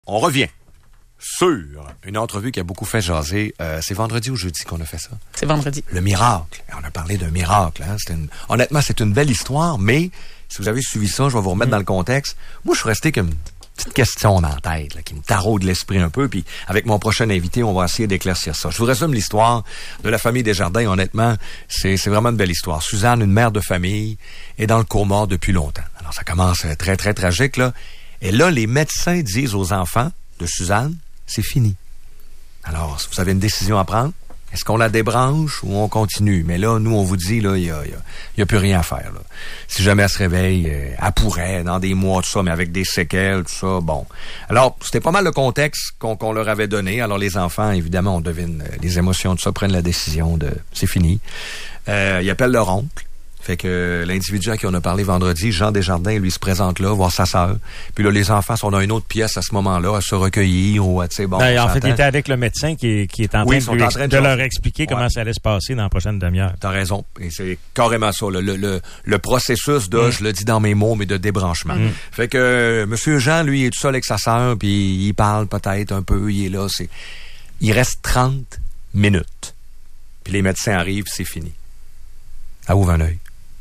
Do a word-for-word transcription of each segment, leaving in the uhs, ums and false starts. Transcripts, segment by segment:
On revient sur une entrevue qui a beaucoup fait jaser. Euh, c'est vendredi ou jeudi qu'on a fait ça? C'est vendredi. Le miracle. On a parlé d'un miracle. Hein? C'était une... Honnêtement, c'est une belle histoire, mais si vous avez suivi ça, je vais vous remettre mmh. dans le contexte. Moi, je suis resté comme une petite question dans la tête là, qui me taraude l'esprit un peu. Puis avec mon prochain invité, on va essayer d'éclaircir ça. Je vous résume l'histoire de la famille Desjardins. Honnêtement, c'est, c'est vraiment une belle histoire. Suzanne, une mère de famille, est dans le coma depuis longtemps. Alors, ça commence très, très tragique, là. Et là, les médecins disent aux enfants de Suzanne, c'est fini. Alors, si vous avez une décision à prendre, est-ce qu'on la débranche ou on continue? Mais là, nous, on vous dit, là, il y a, y a, y a plus rien à faire, là. Si jamais elle se réveille, euh, elle pourrait, dans des mois, tout ça, mais avec des séquelles, tout ça, bon. Alors, c'était pas mal le contexte qu'on, qu'on leur avait donné. Alors, les enfants, évidemment, on devine euh, les émotions, tout ça, prennent la décision de, c'est fini. Euh, ils appellent leur oncle. Fait que l'individu à qui on a parlé vendredi, Jean Desjardins, lui se présente là, voir sa sœur. Puis là, les enfants sont dans une autre pièce à ce moment-là, à se recueillir ou à, tu sais, bon. Ben, en fait, il était avec le médecin qui, qui est en train, oui, de, lui, en train de, de leur expliquer ouais. comment ça allait se passer dans la prochaine demi-heure. T'as raison. Et c'est carrément ça, le, le, le, le processus de, mm. je le dis dans mes mots, mais de débranchement. Mm. Fait que euh, Monsieur Jean, lui, il est tout seul avec sa sœur, puis il parle peut-être un peu, il est là. C'est... Il reste trente minutes. Puis les médecins arrivent, c'est fini. Elle ouvre un œil.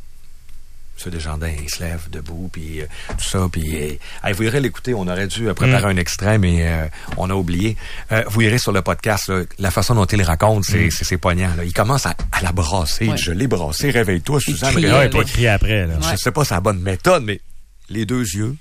M. Desjardins, il se lève debout, puis euh, tout ça, puis euh, hey, vous irez l'écouter, on aurait dû euh, préparer mm. un extrait, mais euh, on a oublié. Euh, vous irez sur le podcast, là, la façon dont il le raconte, c'est, mm. c'est, c'est poignant. Là. Il commence à, à la brasser. Ouais. Je l'ai brassé, réveille-toi, Suzanne. Il crie, pas crier après. Là. Je ouais. sais pas si c'est la bonne méthode, mais les deux yeux.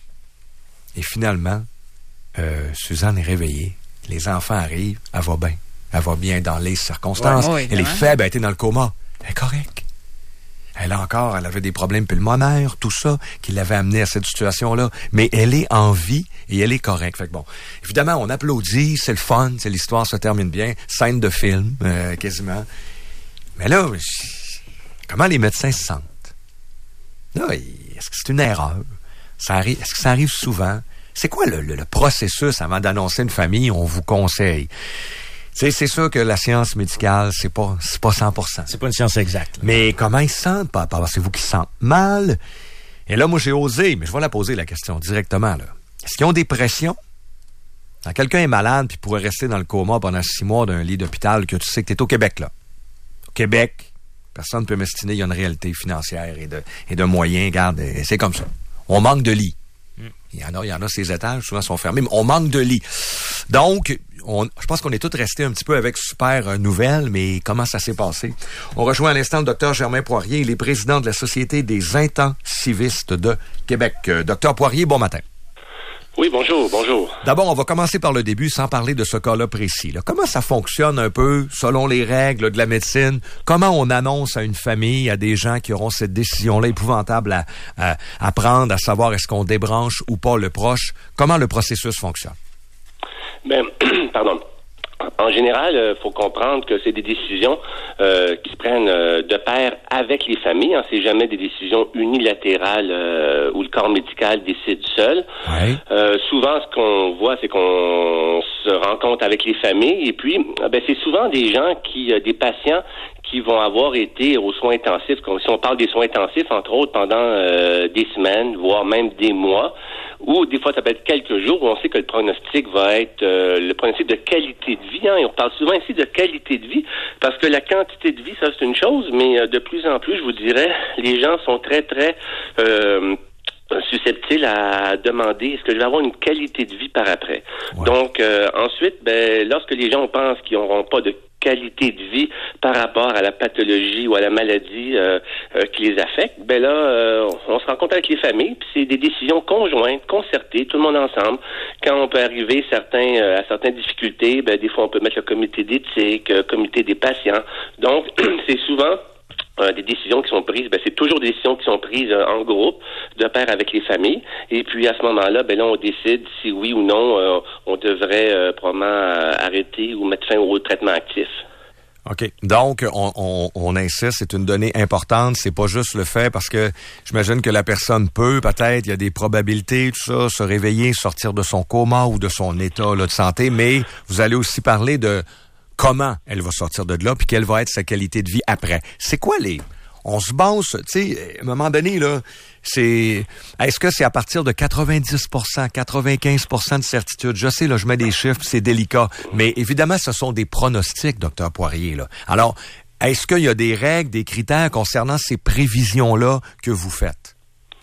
Et finalement, euh, Suzanne est réveillée. Les enfants arrivent, elle va bien. Elle va bien dans les circonstances. Ouais, ouais, elle est faible, elle était dans le coma. Elle est correcte. Elle a encore, elle avait des problèmes pulmonaires, tout ça, qui l'avait amené à cette situation-là. Mais elle est en vie et elle est correcte. Fait que bon, évidemment, on applaudit, c'est le fun, c'est l'histoire se termine bien. Scène de film, euh, quasiment. Mais là, comment les médecins se sentent? Là, est-ce que c'est une erreur? Ça arrive, est-ce que ça arrive souvent? C'est quoi le, le, le processus avant d'annoncer une famille? On vous conseille. C'est, c'est sûr que la science médicale, c'est pas, c'est pas cent pour cent. C'est pas une science exacte. Là. Mais comment ils se sentent? Papa? C'est vous qui se sentez mal? Et là, moi, j'ai osé, mais je vais la poser, la question, directement, là. Est-ce qu'ils ont des pressions? Quand quelqu'un est malade puis pourrait rester dans le coma pendant six mois d'un lit d'hôpital, que tu sais que t'es au Québec, là. Au Québec, personne ne peut m'estimer, il y a une réalité financière et de, et de moyens. Regarde, c'est comme ça. On manque de lits. Mm. Il y en a, il y en a, ces étages, souvent, sont fermés, mais on manque de lits. Donc, On, je pense qu'on est tous restés un petit peu avec super euh, nouvelles, mais comment ça s'est passé? On rejoint à l'instant le docteur Germain Poirier, il est président de la Société des intensivistes de Québec. Euh, docteur Poirier, bon matin. Oui, bonjour, bonjour. D'abord, on va commencer par le début sans parler de ce cas-là précis. Là. Comment ça fonctionne un peu selon les règles de la médecine? Comment on annonce à une famille, à des gens qui auront cette décision-là épouvantable à, à, à prendre, à savoir est-ce qu'on débranche ou pas le proche? Comment le processus fonctionne? Ben, pardon. En général, il euh, faut comprendre que c'est des décisions euh, qui se prennent euh, de pair avec les familles. Hein. C'est jamais des décisions unilatérales euh, où le corps médical décide seul. Ouais. Euh, souvent, ce qu'on voit, c'est qu'on se rencontre avec les familles et puis, ben, c'est souvent des gens qui, euh, des patients qui vont avoir été aux soins intensifs. Comme si on parle des soins intensifs, entre autres, pendant euh, des semaines, voire même des mois. Ou des fois, ça peut être quelques jours où on sait que le pronostic va être euh, le pronostic de qualité de vie. Hein, et on parle souvent ici de qualité de vie parce que la quantité de vie, ça c'est une chose, mais euh, de plus en plus, je vous dirais, les gens sont très, très euh, susceptibles à demander est-ce que je vais avoir une qualité de vie par après. Ouais. Donc, euh, ensuite, ben, lorsque les gens pensent qu'ils n'auront pas de qualité de vie par rapport à la pathologie ou à la maladie euh, euh, qui les affecte, ben là, euh, on se rencontre avec les familles, puis c'est des décisions conjointes, concertées, tout le monde ensemble. Quand on peut arriver certains euh, à certaines difficultés, ben des fois on peut mettre le comité d'éthique, le comité des patients. Donc, c'est souvent Euh, des décisions qui sont prises, ben c'est toujours des décisions qui sont prises euh, en groupe, de pair avec les familles. Et puis à ce moment-là, ben là on décide si oui ou non euh, on devrait euh, probablement euh, arrêter ou mettre fin au traitement actif. OK. Donc, on, on, on insiste, c'est une donnée importante. C'est pas juste le fait parce que j'imagine que la personne peut, peut-être, il y a des probabilités, tout ça, se réveiller, sortir de son coma ou de son état là, de santé, mais vous allez aussi parler de comment elle va sortir de là puis quelle va être sa qualité de vie après. C'est quoi les... on se base, tu sais, à un moment donné, là, c'est, est-ce que c'est à partir de quatre-vingt-dix pour cent, quatre-vingt-quinze pour cent de certitude? Je sais, là, je mets des chiffres, c'est délicat, mais évidemment, ce sont des pronostics, docteur Poirier, là. Alors, est-ce qu'il y a des règles, des critères concernant ces prévisions-là que vous faites?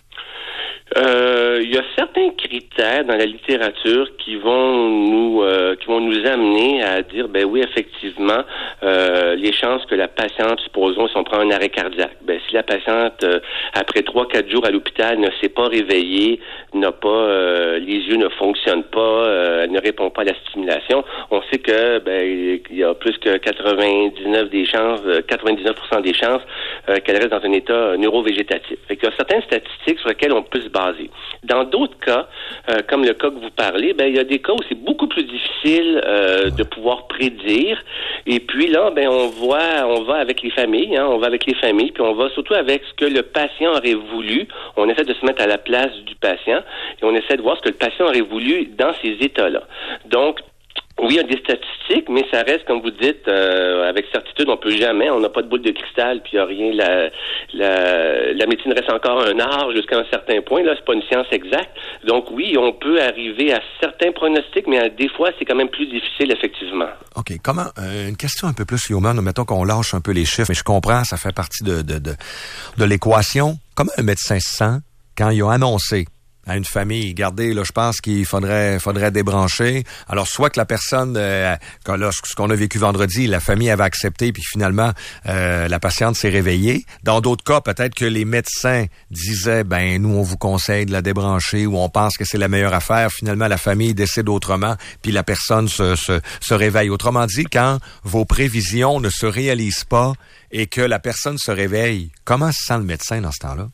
Euh, il y a certains critères dans la littérature qui vont nous euh, qui vont nous amener à dire ben oui effectivement euh, les chances que la patiente, supposons si on prend un arrêt cardiaque, ben si la patiente euh, après trois quatre jours à l'hôpital ne s'est pas réveillée, n'a pas euh, les yeux ne fonctionnent pas, euh, elle ne répond pas à la stimulation, on sait que ben il y a plus que quatre-vingt-dix-neuf des chances, quatre-vingt-dix-neuf pour cent des chances euh, qu'elle reste dans un état neurovégétatif. Fait qu'il y a certaines statistiques sur lesquelles on peut se baser. Dans d'autres cas, euh, comme le cas que vous parlez, ben il y a des cas où c'est beaucoup plus difficile euh, de pouvoir prédire. Et puis là, ben on voit, on va avec les familles, hein, on va avec les familles, puis on va surtout avec ce que le patient aurait voulu. On essaie de se mettre à la place du patient et on essaie de voir ce que le patient aurait voulu dans ces états-là. Donc oui, il y a des statistiques, mais ça reste, comme vous dites, euh, avec certitude, on peut jamais, on n'a pas de boule de cristal, puis il n'y a rien. La, la, la médecine reste encore un art jusqu'à un certain point. Là, c'est pas une science exacte. Donc oui, on peut arriver à certains pronostics, mais à, des fois, c'est quand même plus difficile, effectivement. OK. Comment, euh, une question un peu plus humaine, mettons qu'on lâche un peu les chiffres, mais je comprends, ça fait partie de, de, de, de l'équation. Comment un médecin se sent quand il a annoncé à une famille, regardez, là, je pense qu'il faudrait faudrait débrancher. Alors, soit que la personne, euh, quand, là, ce qu'on a vécu vendredi, la famille avait accepté, puis finalement, euh, la patiente s'est réveillée. Dans d'autres cas, peut-être que les médecins disaient, ben, nous, on vous conseille de la débrancher, ou on pense que c'est la meilleure affaire. Finalement, la famille décide autrement, puis la personne se, se, se réveille. Autrement dit, quand vos prévisions ne se réalisent pas et que la personne se réveille, comment se sent le médecin dans ce temps-là?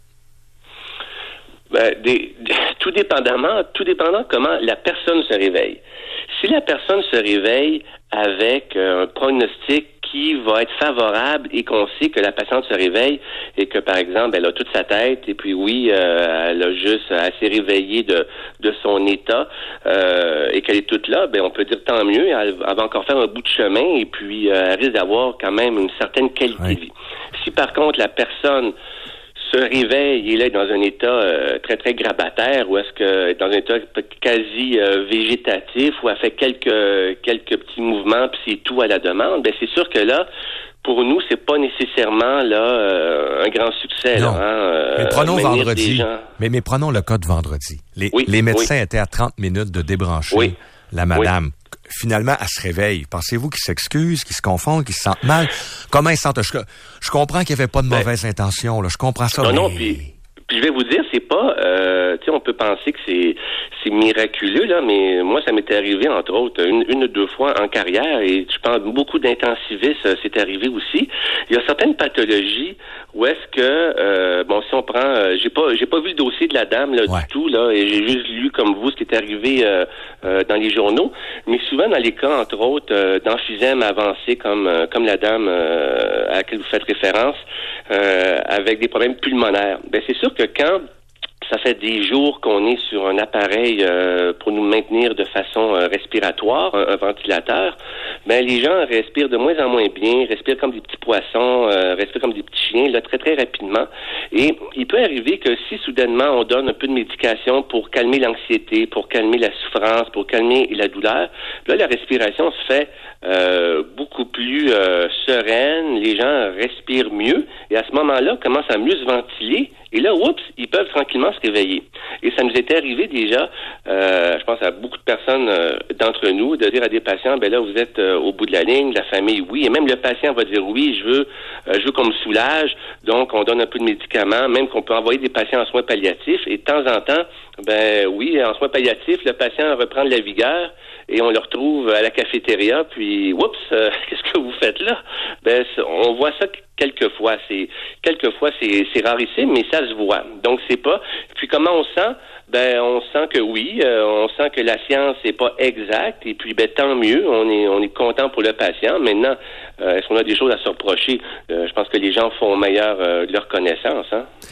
Ben, des, des, tout dépendamment, tout dépendant comment la personne se réveille. Si la personne se réveille avec euh, un pronostic qui va être favorable et qu'on sait que la patiente se réveille et que, par exemple, elle a toute sa tête et puis oui, euh, elle a juste à s'est réveillée de, de son état euh, et qu'elle est toute là, ben on peut dire tant mieux, elle, elle va encore faire un bout de chemin et puis euh, elle risque d'avoir quand même une certaine qualité oui. de vie. Si par contre la personne se réveille, il est dans un état euh, très, très grabataire, ou est-ce que dans un état quasi euh, végétatif, où elle fait quelques quelques petits mouvements, puis c'est tout à la demande, ben c'est sûr que là, pour nous, c'est pas nécessairement là euh, un grand succès. Non. Là, hein, euh, mais prenons vendredi. Mais, mais prenons le cas de vendredi. Les, oui, les médecins oui. étaient à trente minutes de débrancher oui. la madame. Oui. Finalement, elle se réveille. Pensez-vous qu'ils s'excusent, qu'ils se confondent, qu'ils se sentent mal? Comment ils se sentent? Je, je comprends qu'il n'y avait pas de mauvaise ben, intention. Là. Je comprends ça. Non, mais... non, puis, puis je vais vous dire, c'est pas... Euh, tu sais, on peut penser que c'est, c'est miraculeux, là, mais moi, ça m'était arrivé, entre autres, une, une ou deux fois en carrière, et je pense beaucoup d'intensivistes, euh, c'est arrivé aussi. Il y a certaines pathologies où est-ce que... Euh, bon, si on prend... Euh, j'ai pas j'ai pas vu le dossier de la dame, là, ouais. du tout, là, et j'ai juste lu, comme vous, ce qui est arrivé... Euh, Euh, dans les journaux, mais souvent dans les cas, entre autres, euh, d'emphysème avancé comme euh, comme la dame euh, à laquelle vous faites référence, euh, avec des problèmes pulmonaires. Ben c'est sûr que quand ça fait des jours qu'on est sur un appareil euh, pour nous maintenir de façon euh, respiratoire, un, un ventilateur, ben les gens respirent de moins en moins bien, respirent comme des petits poissons, euh, respirent comme des petits chiens, là, très très rapidement. Et il peut arriver que si soudainement on donne un peu de médication pour calmer l'anxiété, pour calmer la souffrance, pour calmer la douleur, là la respiration se fait euh, beaucoup plus euh, sereine, les gens respirent mieux, et à ce moment-là, commencent à mieux se ventiler. Et là, oups, ils peuvent tranquillement se réveiller. Et ça nous était arrivé déjà, euh, je pense à beaucoup de personnes euh, d'entre nous, de dire à des patients, ben là, vous êtes euh, au bout de la ligne, la famille, oui. Et même le patient va dire, oui, je veux, euh, je veux qu'on me soulage. Donc, on donne un peu de médicaments, même qu'on peut envoyer des patients en soins palliatifs. Et de temps en temps, ben oui, en soins palliatifs, le patient reprend de la vigueur et on le retrouve à la cafétéria, puis, oups, euh, qu'est-ce que vous faites là? Ben, on voit ça quelquefois. C'est, quelquefois, c'est, c'est rarissime, mais ça se voit. Donc, c'est pas... Puis, comment on sent? Ben, on sent que oui, euh, on sent que la science n'est pas exacte, et puis, ben, tant mieux, on est, on est content pour le patient. Maintenant, euh, est-ce qu'on a des choses à se reprocher? Euh, je pense que les gens font meilleur euh, de leur connaissance, hein?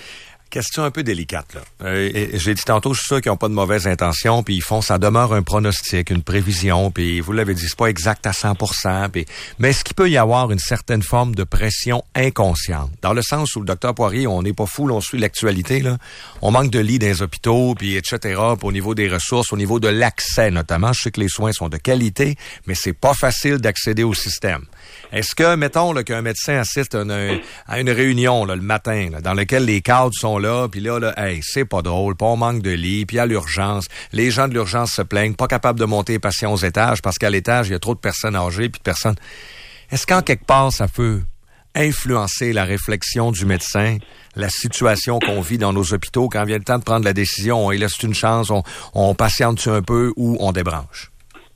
Question un peu délicate, là. Euh, j'ai dit tantôt, je suis sûr qu'ils n'ont pas de mauvaises intentions, puis ils font, ça demeure un pronostic, une prévision, puis vous l'avez dit, c'est pas exact à cent pour cent, puis, mais est-ce qu'il peut y avoir une certaine forme de pression inconsciente? Dans le sens où le docteur Poirier, on n'est pas fou, là, on suit l'actualité, là. On manque de lits dans les hôpitaux, puis et cetera, puis au niveau des ressources, au niveau de l'accès, notamment. Je sais que les soins sont de qualité, mais c'est pas facile d'accéder au système. Est-ce que, mettons, là, qu'un médecin assiste à une, à une réunion, là, le matin, là, dans laquelle les cadres sont là, puis là, là, hey, c'est pas drôle, puis on manque de lits, puis à l'urgence, les gens de l'urgence se plaignent, pas capables de monter les patients aux étages, parce qu'à l'étage, il y a trop de personnes âgées, puis de personnes... Est-ce qu'en quelque part, ça peut influencer la réflexion du médecin, la situation qu'on vit dans nos hôpitaux, quand vient le temps de prendre la décision, on y laisse une chance, on, on patiente un peu ou on débranche?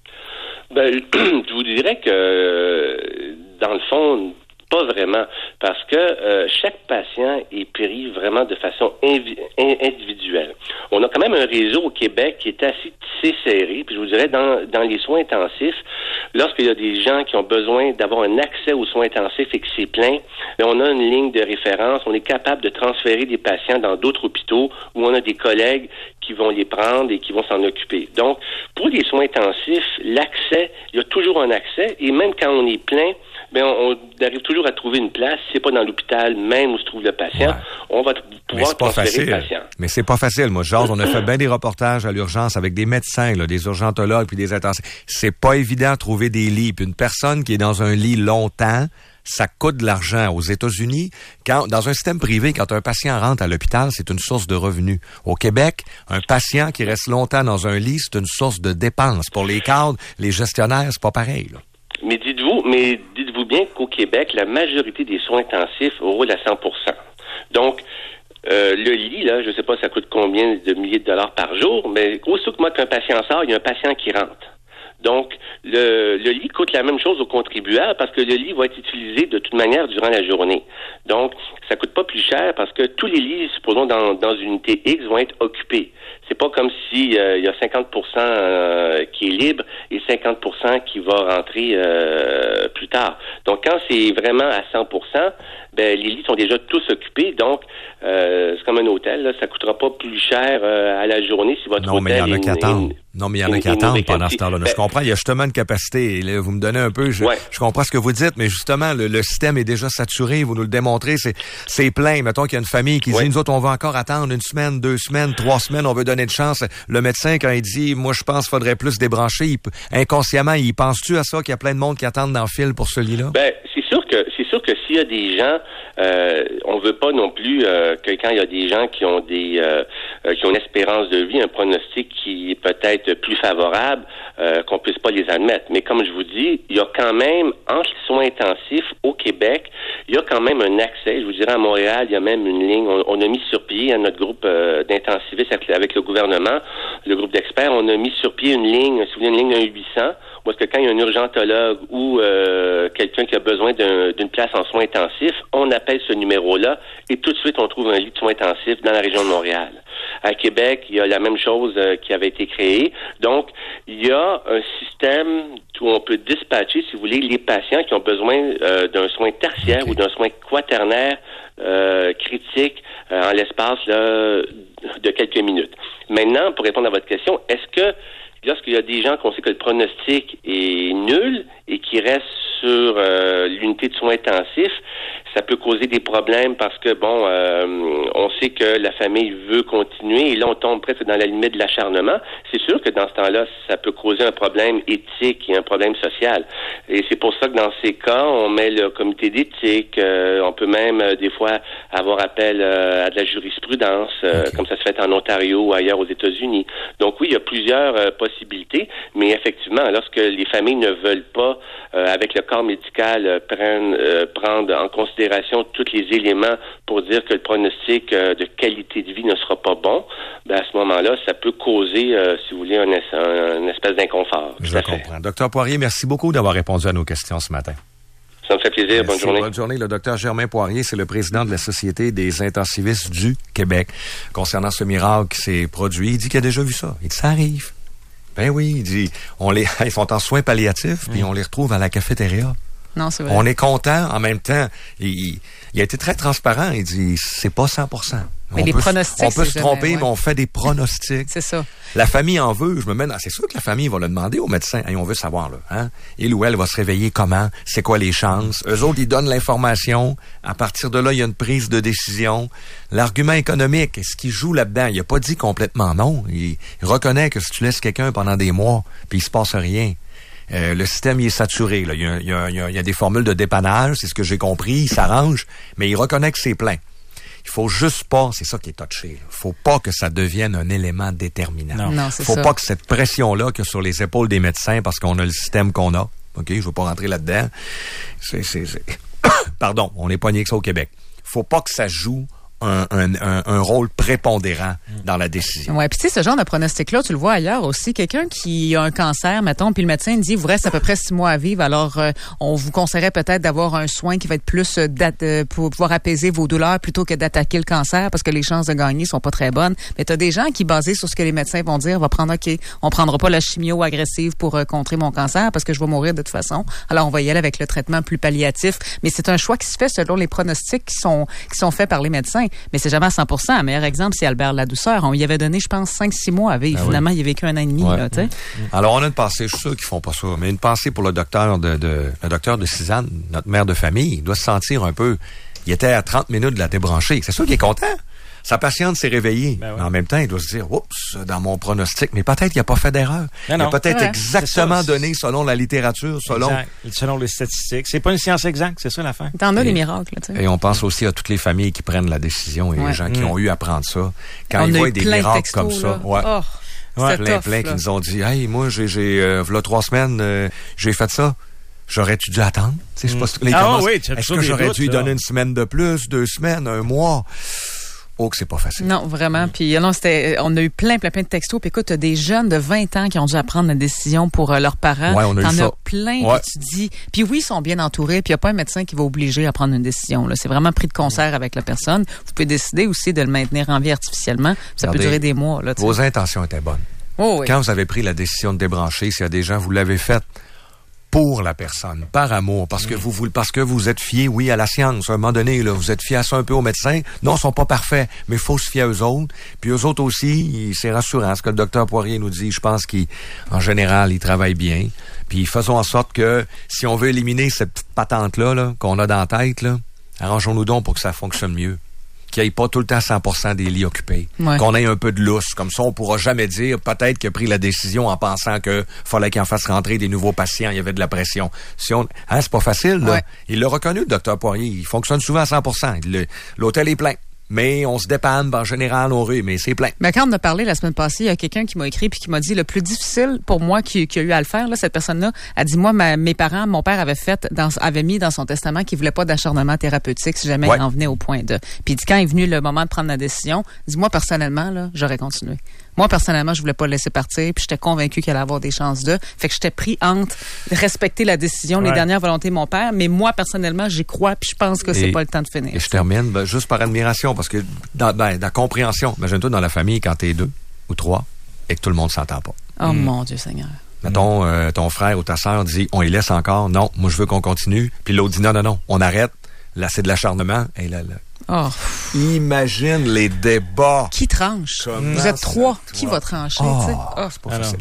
Ben, je vous dirais que, dans le fond, pas vraiment, parce que euh, chaque patient est pris vraiment de façon invi- individuelle. On a quand même un réseau au Québec qui est assez tissé serré, puis je vous dirais, dans, dans les soins intensifs, lorsqu'il y a des gens qui ont besoin d'avoir un accès aux soins intensifs et que c'est plein, bien, on a une ligne de référence, on est capable de transférer des patients dans d'autres hôpitaux où on a des collègues qui vont les prendre et qui vont s'en occuper. Donc, pour les soins intensifs, l'accès, il y a toujours un accès, et même quand on est plein, bien, on, on arrive toujours à trouver une place. Si c'est pas dans l'hôpital même où se trouve le patient, ouais. on va t- pouvoir transférer le patient. Mais c'est pas facile. Moi, genre, on a fait bien des reportages à l'urgence avec des médecins, là, des urgentologues puis des intensifs. C'est pas évident de trouver des lits. Puis une personne qui est dans un lit longtemps, ça coûte de l'argent. Aux États-Unis, quand dans un système privé, quand un patient rentre à l'hôpital, c'est une source de revenus. Au Québec, un patient qui reste longtemps dans un lit, c'est une source de dépenses. Pour les cadres, les gestionnaires, c'est pas pareil, là. Mais dites-vous, mais dites-vous bien qu'au Québec, la majorité des soins intensifs roulent à cent pour cent. Donc, euh, le lit, là, je ne sais pas ça coûte combien de milliers de dollars par jour, mais aussitôt que moi qu'un patient sort, il y a un patient qui rentre. Donc, le, le lit coûte la même chose aux contribuables parce que le lit va être utilisé de toute manière durant la journée. Donc, ça coûte pas plus cher parce que tous les lits, supposons, dans, dans une unité X, vont être occupés. C'est pas comme si euh, il y a cinquante pour cent euh, qui est libre et cinquante pour cent qui va rentrer euh, plus tard. Donc, quand c'est vraiment à cent pour cent, ben les lits sont déjà tous occupés. Donc, euh, c'est comme un hôtel, là, ça coûtera pas plus cher euh, à la journée si votre non, hôtel mais il y en a est, qui attendent. est, Non, mais il y en a qui attendent pendant ce temps-là. Ben, je comprends, il y a justement une capacité. Là, vous me donnez un peu, je, ouais. je comprends ce que vous dites, mais justement, le, le système est déjà saturé, vous nous le démontrez, c'est, c'est plein. Mettons qu'il y a une famille qui ouais. dit, nous autres, on va encore attendre une semaine, deux semaines, trois semaines, on veut donner de chance. Le médecin, quand il dit, moi, je pense qu'il faudrait plus débrancher, il, inconsciemment, il pense-tu à ça, qu'il y a plein de monde qui attendent dans le fil pour ce lit-là? Ben, c'est sûr que, c'est sûr que s'il y a des gens, euh, on veut pas non plus euh, que quand il y a des gens qui ont des, euh, qui ont une espérance de vie, un pronostic qui est peut-être plus favorable, Euh, qu'on puisse pas les admettre. Mais comme je vous dis, il y a quand même, entre les soins intensifs au Québec, il y a quand même un accès. Je vous dirais, à Montréal, il y a même une ligne. On, on a mis sur pied à notre groupe euh, d'intensivistes avec, avec le gouvernement, le groupe d'experts, on a mis sur pied une ligne, si vous voulez, une ligne un huit cents, où est-ce que quand il y a un urgentologue ou euh, quelqu'un qui a besoin d'un, d'une place en soins intensifs, on appelle ce numéro-là et tout de suite, on trouve un lit de soins intensifs dans la région de Montréal. À Québec, il y a la même chose euh, qui avait été créée. Donc, il y a un système où on peut dispatcher, si vous voulez, les patients qui ont besoin euh, d'un soin tertiaire okay. ou d'un soin quaternaire euh, critique euh, en l'espace là, de quelques minutes. Maintenant, pour répondre à votre question, est-ce que lorsqu'il y a des gens qu'on sait que le pronostic est nul et qui restent sur euh, l'unité de soins intensifs, ça peut causer des problèmes parce que, bon, euh, on sait que la famille veut continuer et là, on tombe presque dans la limite de l'acharnement. C'est sûr que dans ce temps-là, ça peut causer un problème éthique et un problème social. Et c'est pour ça que dans ces cas, on met le comité d'éthique. Euh, on peut même, euh, des fois, avoir appel euh, à de la jurisprudence, euh, okay. comme ça se fait en Ontario ou ailleurs aux États-Unis. Donc oui, il y a plusieurs euh, possibilités, mais effectivement, lorsque les familles ne veulent pas, euh, avec le corps médical, euh, prennent, euh, prendre en considération tous les éléments pour dire que le pronostic euh, de qualité de vie ne sera pas bon, ben à ce moment-là, ça peut causer, euh, si vous voulez, un, un, une espèce d'inconfort. Je comprends. Docteur Poirier, merci beaucoup d'avoir répondu à nos questions ce matin. Ça me fait plaisir. Merci, bonne journée. Bonne journée. Le docteur Germain Poirier, c'est le président de la Société des intensivistes du Québec. Concernant ce miracle qui s'est produit, il dit qu'il a déjà vu ça. Il dit, ça arrive. Ben oui, il dit, on les, ils sont en soins palliatifs, mmh. puis on les retrouve à la cafétéria. Non, c'est vrai. On est content en même temps. Il, il a été très transparent. Il dit, c'est pas cent pour cent. Mais on les peut, pronostics, on peut se c'est tromper, jamais, ouais. mais on fait des pronostics. C'est ça. La famille en veut. Je me mets dans, c'est sûr que la famille va le demander au médecin. Hey, on veut savoir, là, hein? Il ou elle va se réveiller comment? C'est quoi les chances? Eux autres, ils donnent l'information. À partir de là, il y a une prise de décision. L'argument économique, est-ce qu'il joue là-dedans? Il a pas dit complètement non. Il, il reconnaît que si tu laisses quelqu'un pendant des mois, puis il se passe rien, Euh, le système il est saturé. Là. Il, y a, il, y a, il, y a, il y a des formules de dépannage, c'est ce que j'ai compris, il s'arrange, mais il reconnaît que c'est plein. Il faut juste pas, c'est ça qui est touché, il faut pas que ça devienne un élément déterminant. Non, non c'est faut ça. pas que cette pression-là qu'il y a sur les épaules des médecins, parce qu'on a le système qu'on a, OK, je veux pas rentrer là-dedans, c'est... c'est, c'est... Pardon, on est pogné que ça au Québec. Faut pas que ça joue Un, un, un, un rôle prépondérant dans la décision. Ouais, puis tu sais, ce genre de pronostic-là, tu le vois ailleurs aussi. Quelqu'un qui a un cancer, mettons, puis le médecin dit, il vous reste à peu près six mois à vivre, alors euh, on vous conseillerait peut-être d'avoir un soin qui va être plus euh, euh, pour pouvoir apaiser vos douleurs plutôt que d'attaquer le cancer, parce que les chances de gagner sont pas très bonnes. Mais tu as des gens qui, basés sur ce que les médecins vont dire, vont prendre, OK, on prendra pas la chimio agressive pour euh, contrer mon cancer parce que je vais mourir de toute façon. Alors on va y aller avec le traitement plus palliatif. Mais c'est un choix qui se fait selon les pronostics qui sont qui sont faits par les médecins. Mais c'est jamais à cent pour cent. Un meilleur exemple, c'est Albert Ladouceur. On y avait donné, je pense, cinq six mois à vivre. Ah Finalement, oui. il a vécu un an et demi. Ouais. Là, t'sais. Alors, on a une pensée, je suis sûr qu'ils font pas ça, mais une pensée pour le docteur de, de le docteur de Suzanne, notre mère de famille. Il doit se sentir un peu... Il était à trente minutes de la débrancher. C'est sûr qu'il est content. Sa patiente s'est réveillée. Ben ouais. Mais en même temps, il doit se dire, oups, dans mon pronostic, mais peut-être qu'il n'a pas fait d'erreur. Non, il a peut-être ouais. exactement ça, donné selon la littérature, selon... Exact. Selon les statistiques. C'est pas une science exacte, c'est ça la fin. T'en as des miracles, tu sais. Et on pense aussi à toutes les familles qui prennent la décision et ouais. les gens qui mmh. ont eu à prendre ça. Quand on ils voient des miracles textos, comme ça, ouais. Oh, ouais, plein, tough, plein qui nous ont dit, hey, moi, j'ai, j'ai, euh, v'là trois semaines, euh, j'ai fait ça. J'aurais-tu dû attendre? Tu sais, je sais pas, les ah commencent, oui, est-ce que j'aurais doutes, dû là. donner une semaine de plus, deux semaines, un mois? Oh, que c'est pas facile. Non, vraiment. Puis non, c'était, on a eu plein, plein, plein de textos. Puis écoute, t'as des jeunes de vingt ans qui ont dû prendre la décision pour euh, leurs parents. Ouais, on a T'en eu ça. as plein ouais. que tu dis. Puis oui, ils sont bien entourés. Puis il n'y a pas un médecin qui va obliger à prendre une décision. Là. C'est vraiment pris de concert avec la personne. Vous pouvez décider aussi de le maintenir en vie artificiellement. Ça Regardez, peut durer des mois. Là, vos intentions étaient bonnes. Oh, oui. Quand vous avez pris la décision de débrancher, s'il y a des gens, vous l'avez faite pour la personne, par amour, parce que vous, vous parce que vous êtes fiés, oui, à la science. À un moment donné, là, vous êtes fiés à ça un peu aux médecins. Non, ils sont pas parfaits, mais il faut se fier à eux autres. Puis eux autres aussi, c'est rassurant. Ce que le docteur Poirier nous dit, je pense qu'en général, ils travaillent bien. Puis faisons en sorte que si on veut éliminer cette petite patente-là là, qu'on a dans la tête, là, arrangeons-nous donc pour que ça fonctionne mieux. Qu'il n'y ait pas tout le temps cent pour cent des lits occupés. Ouais. Qu'on ait un peu de lousse. Comme ça, on pourra jamais dire peut-être qu'il a pris la décision en pensant qu'il fallait qu'il en fasse rentrer des nouveaux patients. Il y avait de la pression. Si on, hein, c'est pas facile, là. Ouais. Il l'a reconnu, le docteur Poirier. Il fonctionne souvent à cent pour cent. Le, l'hôtel est plein. Mais on se dépanne, en général, on rue, mais c'est plein. Mais quand on a parlé la semaine passée, il y a quelqu'un qui m'a écrit puis qui m'a dit le plus difficile pour moi qui, qui a eu à le faire, là, cette personne-là, a dit, moi, ma, mes parents, mon père avait fait, dans, avait mis dans son testament qu'il voulait pas d'acharnement thérapeutique si jamais ouais. il en venait au point de. Puis il dit, quand est venu le moment de prendre la décision, il dit, moi, personnellement, là, j'aurais continué. Moi, personnellement, je voulais pas le laisser partir, puis j'étais convaincu qu'il allait avoir des chances de. Fait que j'étais pris entre respecter la décision, ouais. les dernières volontés de mon père, mais moi, personnellement, j'y crois, puis je pense que c'est et, pas le temps de finir. Et je termine ben, juste par admiration, parce que dans, ben, dans la compréhension, imagine-toi dans la famille, quand t'es deux ou trois, et que tout le monde s'entend pas. Oh mmh. mon Dieu Seigneur. Mettons, euh, ton frère ou ta sœur dit, on y laisse encore, non, moi je veux qu'on continue, puis l'autre dit, non, non, non, on arrête, là c'est de l'acharnement, et là, là. Oh. Imagine les débats. Qui tranche? Comment vous êtes trois. Qui va trancher? Oh, c'est pas facile.